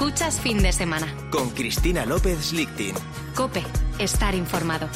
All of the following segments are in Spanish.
Escuchas Fin de Semana. Con Cristina López Lichtin. COPE. Estar informado.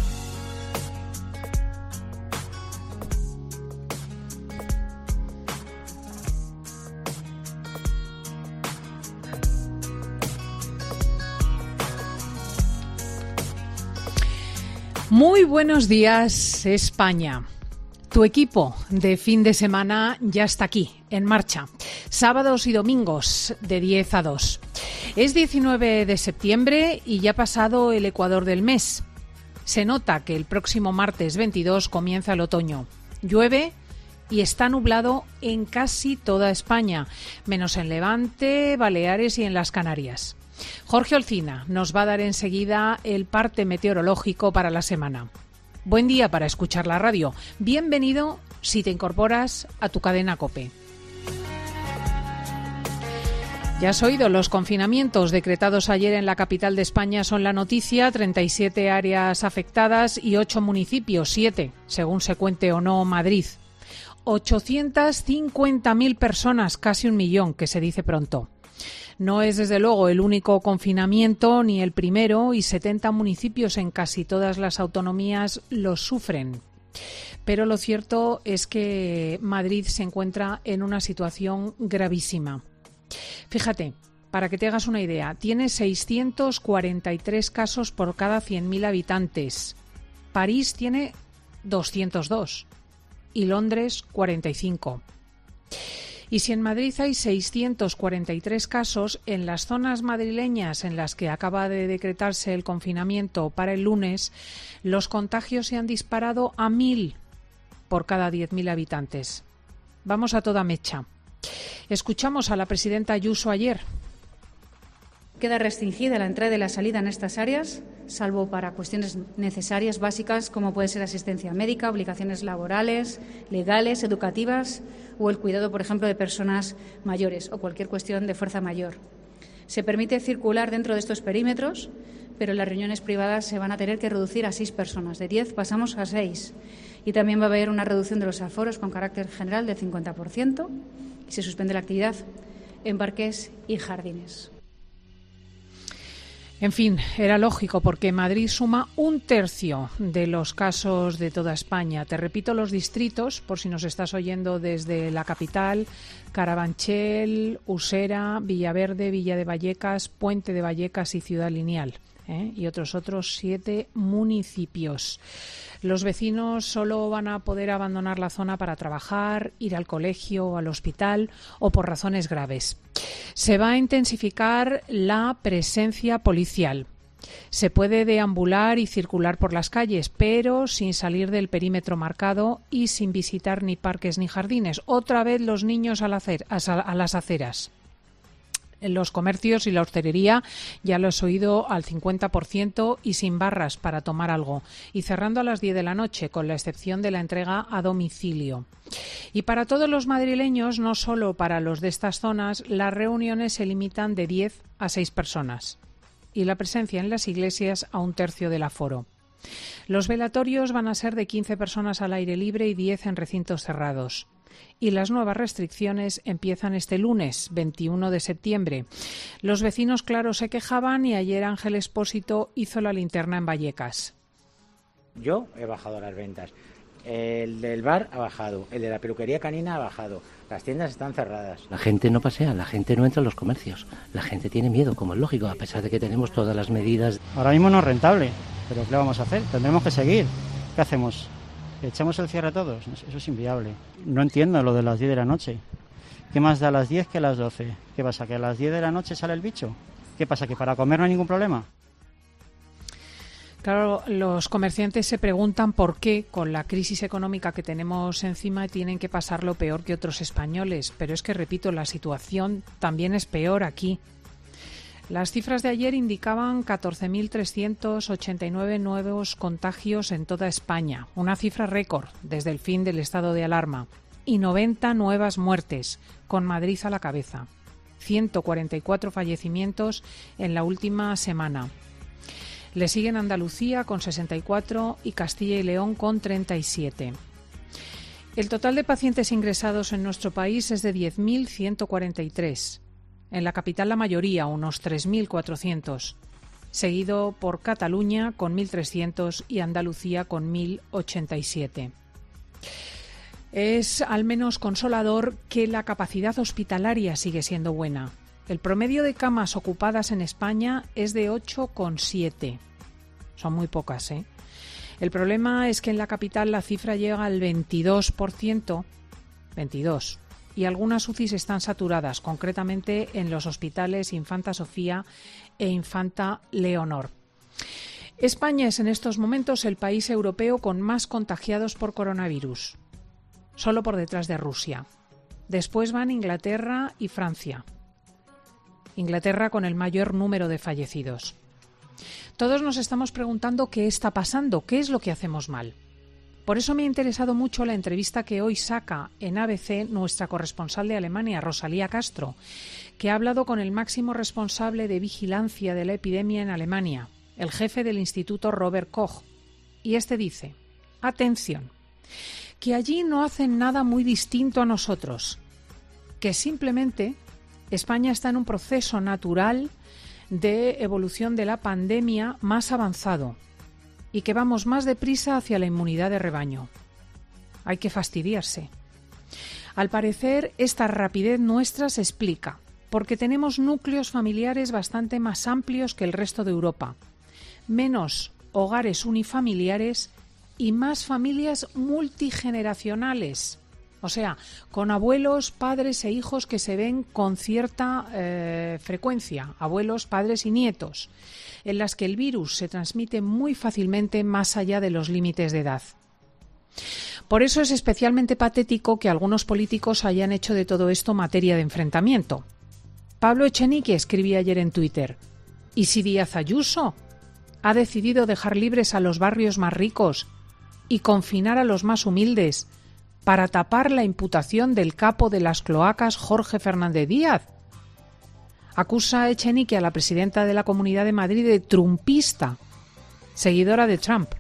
Muy buenos días, España. Tu equipo de fin de semana ya está aquí, en marcha. Sábados y domingos de 10 a 2. Es 19 de septiembre y ya ha pasado el ecuador del mes. Se nota que el próximo martes 22 comienza el otoño. Llueve y está nublado en casi toda España, menos en Levante, Baleares y en las Canarias. Jorge Olcina nos va a dar enseguida el parte meteorológico para la semana. Buen día para escuchar la radio. Bienvenido si te incorporas a tu cadena COPE. Ya has oído, los confinamientos decretados ayer en la capital de España son la noticia. 37 áreas afectadas y 8 municipios, 7, según se cuente o no Madrid. 850.000 personas, casi 1 millón, que se dice pronto. No es, desde luego, el único confinamiento ni el primero, y 70 municipios en casi todas las autonomías lo sufren. Pero lo cierto es que Madrid se encuentra en una situación gravísima. Fíjate, para que te hagas una idea, tiene 643 casos por cada 100.000 habitantes. París tiene 202 y Londres 45. Y si en Madrid hay 643 casos, en las zonas madrileñas en las que acaba de decretarse el confinamiento para el lunes, los contagios se han disparado a 1.000 por cada 10.000 habitantes. Vamos a toda mecha. Escuchamos a la presidenta Ayuso ayer. Queda restringida la entrada y la salida en estas áreas, salvo para cuestiones necesarias, básicas, como puede ser asistencia médica, obligaciones laborales, legales, educativas o el cuidado, por ejemplo, de personas mayores o cualquier cuestión de fuerza mayor. Se permite circular dentro de estos perímetros, pero las reuniones privadas se van a tener que reducir a 6 personas. De 10 pasamos a 6. Y también va a haber una reducción de los aforos con carácter general del 50% y se suspende la actividad en parques y jardines. En fin, era lógico porque Madrid suma 1/3 de los casos de toda España. Te repito los distritos, por si nos estás oyendo desde la capital: Carabanchel, Usera, Villaverde, Villa de Vallecas, Puente de Vallecas y Ciudad Lineal, y otros 7 municipios. Los vecinos solo van a poder abandonar la zona para trabajar, ir al colegio o al hospital o por razones graves. Se va a intensificar la presencia policial. Se puede deambular y circular por las calles, pero sin salir del perímetro marcado y sin visitar ni parques ni jardines. Otra vez los niños a las aceras. En los comercios y la hostelería ya lo has oído al 50% y sin barras para tomar algo, y cerrando a las 10 de la noche, con la excepción de la entrega a domicilio. Y para todos los madrileños, no solo para los de estas zonas, las reuniones se limitan de 10 a 6 personas y la presencia en las iglesias a 1/3 del aforo. Los velatorios van a ser de 15 personas al aire libre y 10 en recintos cerrados. Y las nuevas restricciones empiezan este lunes, 21 de septiembre. Los vecinos, claro, se quejaban y ayer Ángel Expósito hizo la linterna en Vallecas. Yo he bajado las ventas. El del bar ha bajado. El de la peluquería canina ha bajado. Las tiendas están cerradas. La gente no pasea, la gente no entra a los comercios. La gente tiene miedo, como es lógico, a pesar de que tenemos todas las medidas. Ahora mismo no es rentable, pero ¿qué vamos a hacer? Tendremos que seguir. ¿Qué hacemos? ¿Echamos el cierre a todos? Eso es inviable. No entiendo lo de las 10 de la noche. ¿Qué más da a las 10 que a las 12? ¿Qué pasa, que a las 10 de la noche sale el bicho? ¿Qué pasa, que para comer no hay ningún problema? Claro, los comerciantes se preguntan por qué, con la crisis económica que tenemos encima, tienen que pasarlo peor que otros españoles. Pero es que, repito, la situación también es peor aquí. Las cifras de ayer indicaban 14.389 nuevos contagios en toda España, una cifra récord desde el fin del estado de alarma, y 90 nuevas muertes, con Madrid a la cabeza. 144 fallecimientos en la última semana. Le siguen Andalucía con 64 y Castilla y León con 37. El total de pacientes ingresados en nuestro país es de 10.143. En la capital la mayoría, unos 3.400, seguido por Cataluña con 1.300 y Andalucía con 1.087. Es al menos consolador que la capacidad hospitalaria sigue siendo buena. El promedio de camas ocupadas en España es de 8,7. Son muy pocas, ¿eh? El problema es que en la capital la cifra llega al 22%, 22%, y algunas UCIs están saturadas, concretamente en los hospitales Infanta Sofía e Infanta Leonor. España es en estos momentos el país europeo con más contagiados por coronavirus, solo por detrás de Rusia. Después van Inglaterra y Francia. Inglaterra con el mayor número de fallecidos. Todos nos estamos preguntando qué está pasando, qué es lo que hacemos mal. Por eso me ha interesado mucho la entrevista que hoy saca en ABC nuestra corresponsal de Alemania, Rosalía Castro, que ha hablado con el máximo responsable de vigilancia de la epidemia en Alemania, el jefe del Instituto Robert Koch. Y este dice, atención, que allí no hacen nada muy distinto a nosotros, que simplemente España está en un proceso natural de evolución de la pandemia más avanzado y que vamos más deprisa hacia la inmunidad de rebaño. Hay que fastidiarse. Al parecer, esta rapidez nuestra se explica porque tenemos núcleos familiares bastante más amplios que el resto de Europa, menos hogares unifamiliares y más familias multigeneracionales. O sea, con abuelos, padres e hijos que se ven con cierta frecuencia, abuelos, padres y nietos, en las que el virus se transmite muy fácilmente más allá de los límites de edad. Por eso es especialmente patético que algunos políticos hayan hecho de todo esto materia de enfrentamiento. Pablo Echenique escribía ayer en Twitter, ¿y si Díaz Ayuso ha decidido dejar libres a los barrios más ricos y confinar a los más humildes para tapar la imputación del capo de las cloacas Jorge Fernández Díaz? Acusa a Echenique a la presidenta de la Comunidad de Madrid de trumpista, seguidora de Trump.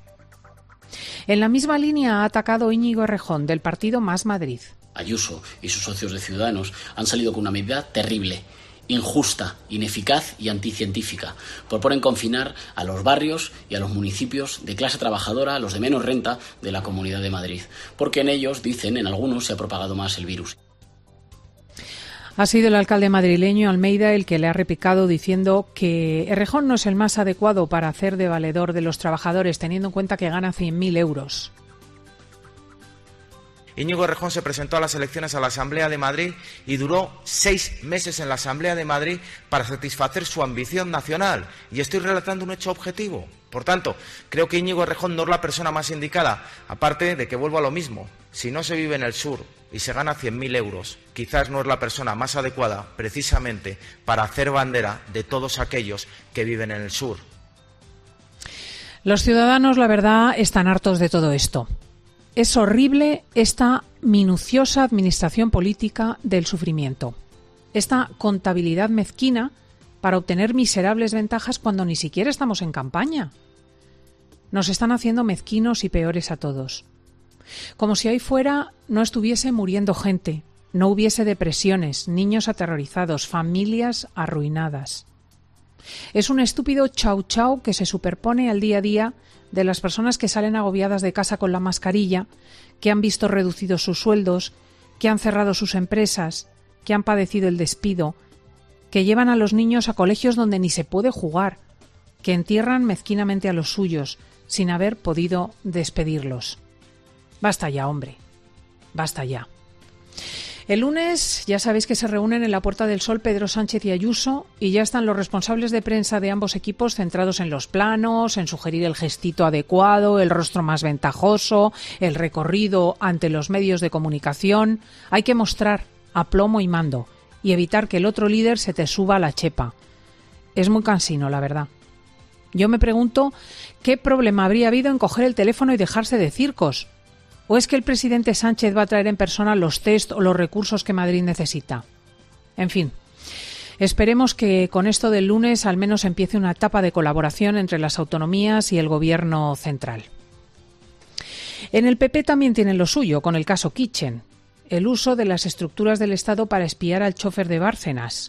En la misma línea ha atacado Íñigo Errejón, del partido Más Madrid. Ayuso y sus socios de Ciudadanos han salido con una medida terrible, injusta, ineficaz y anticientífica. Proponen confinar a los barrios y a los municipios de clase trabajadora, a los de menos renta de la Comunidad de Madrid, porque en ellos, dicen, en algunos se ha propagado más el virus. Ha sido el alcalde madrileño Almeida el que le ha replicado diciendo que Errejón no es el más adecuado para hacer de valedor de los trabajadores, teniendo en cuenta que gana 100.000 euros. Íñigo Errejón se presentó a las elecciones a la Asamblea de Madrid y duró 6 meses en la Asamblea de Madrid para satisfacer su ambición nacional. Y estoy relatando un hecho objetivo. Por tanto, creo que Íñigo Errejón no es la persona más indicada, aparte de que vuelvo a lo mismo. Si no se vive en el sur y se gana 100.000 euros, quizás no es la persona más adecuada precisamente para hacer bandera de todos aquellos que viven en el sur. Los ciudadanos, la verdad, están hartos de todo esto. Es horrible esta minuciosa administración política del sufrimiento, esta contabilidad mezquina para obtener miserables ventajas cuando ni siquiera estamos en campaña. Nos están haciendo mezquinos y peores a todos. Como si ahí fuera no estuviese muriendo gente, no hubiese depresiones, niños aterrorizados, familias arruinadas. Es un estúpido chau chau que se superpone al día a día de las personas que salen agobiadas de casa con la mascarilla, que han visto reducidos sus sueldos, que han cerrado sus empresas, que han padecido el despido, que llevan a los niños a colegios donde ni se puede jugar, que entierran mezquinamente a los suyos sin haber podido despedirlos. Basta ya, hombre. Basta ya. El lunes ya sabéis que se reúnen en la Puerta del Sol Pedro Sánchez y Ayuso y ya están los responsables de prensa de ambos equipos centrados en los planos, en sugerir el gestito adecuado, el rostro más ventajoso, el recorrido ante los medios de comunicación. Hay que mostrar aplomo y mando y evitar que el otro líder se te suba a la chepa. Es muy cansino, la verdad. Yo me pregunto qué problema habría habido en coger el teléfono y dejarse de circos. ¿O es que el presidente Sánchez va a traer en persona los test o los recursos que Madrid necesita? En fin, esperemos que con esto del lunes al menos empiece una etapa de colaboración entre las autonomías y el gobierno central. En el PP también tienen lo suyo con el caso Kitchen, el uso de las estructuras del Estado para espiar al chofer de Bárcenas.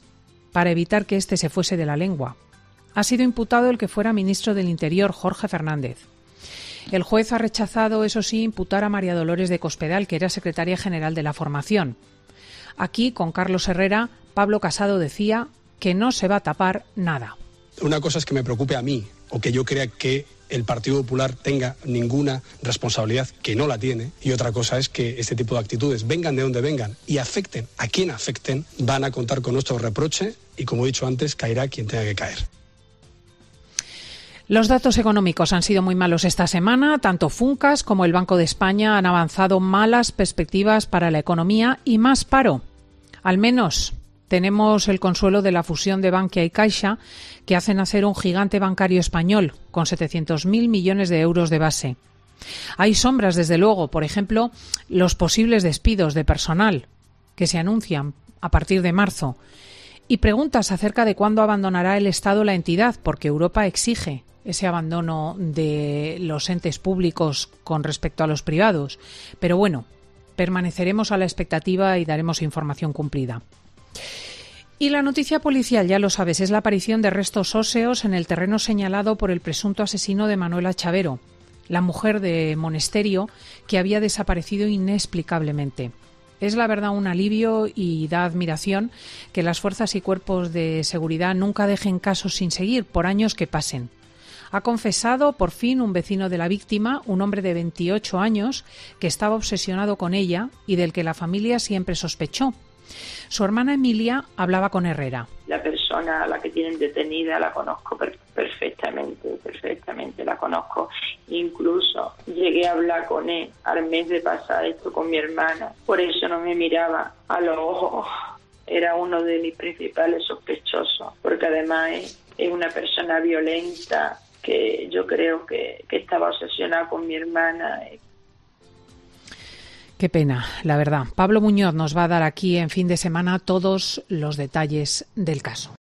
para evitar que éste se fuese de la lengua. Ha sido imputado el que fuera ministro del Interior, Jorge Fernández. El juez ha rechazado, eso sí, imputar a María Dolores de Cospedal, que era secretaria general de la formación. Aquí, con Carlos Herrera, Pablo Casado decía que no se va a tapar nada. Una cosa es que me preocupe a mí, o que yo crea que el Partido Popular tenga ninguna responsabilidad, que no la tiene, y otra cosa es que este tipo de actitudes, vengan de donde vengan y afecten a quien afecten, van a contar con nuestro reproche y, como he dicho antes, caerá quien tenga que caer. Los datos económicos han sido muy malos esta semana. Tanto Funcas como el Banco de España han avanzado malas perspectivas para la economía y más paro. Al menos tenemos el consuelo de la fusión de Bankia y Caixa, que hacen nacer un gigante bancario español con 700.000 millones de euros de base. Hay sombras, desde luego, por ejemplo, los posibles despidos de personal que se anuncian a partir de marzo y preguntas acerca de cuándo abandonará el Estado la entidad, porque Europa exige ese abandono de los entes públicos con respecto a los privados. Pero bueno, permaneceremos a la expectativa y daremos información cumplida. Y la noticia policial, ya lo sabes, es la aparición de restos óseos en el terreno señalado por el presunto asesino de Manuela Chavero, la mujer de Monesterio que había desaparecido inexplicablemente. Es la verdad un alivio y da admiración que las fuerzas y cuerpos de seguridad nunca dejen casos sin seguir, por años que pasen. Ha confesado, por fin, un vecino de la víctima, un hombre de 28 años, que estaba obsesionado con ella y del que la familia siempre sospechó. Su hermana Emilia hablaba con Herrera. La persona a la que tienen detenida la conozco perfectamente la conozco. Incluso llegué a hablar con él al mes de pasar esto con mi hermana. Por eso no me miraba a los ojos. Era uno de mis principales sospechosos, porque además es una persona violenta que yo creo que estaba obsesionada con mi hermana. Qué pena, la verdad. Pablo Muñoz nos va a dar aquí en Fin de Semana todos los detalles del caso.